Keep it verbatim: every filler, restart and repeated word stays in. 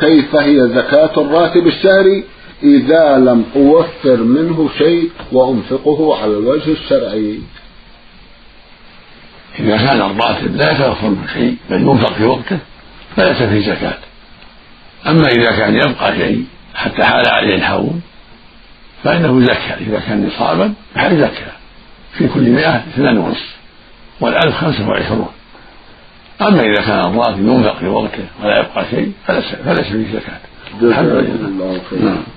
كيف هي زكاة الراتب الشهري إذا لم أوفر منه شيء وأنفقه على الوجه الشرعي؟ إذا كان الراتب لا يتوفر منه شيء بل ينفق في وقته فليس فيه زكاة. أما إذا كان يبقى شيء حتى حال عليه الحول فإنه زكاة، إذا كان نصابا فهي زكاة في كل مئة اثنان ونصف والألف خمسة وعشرون. أما إذا كان الراتب ينفق في وقته ولا يبقى شيء فليس فيه زكاة. الحمد لله.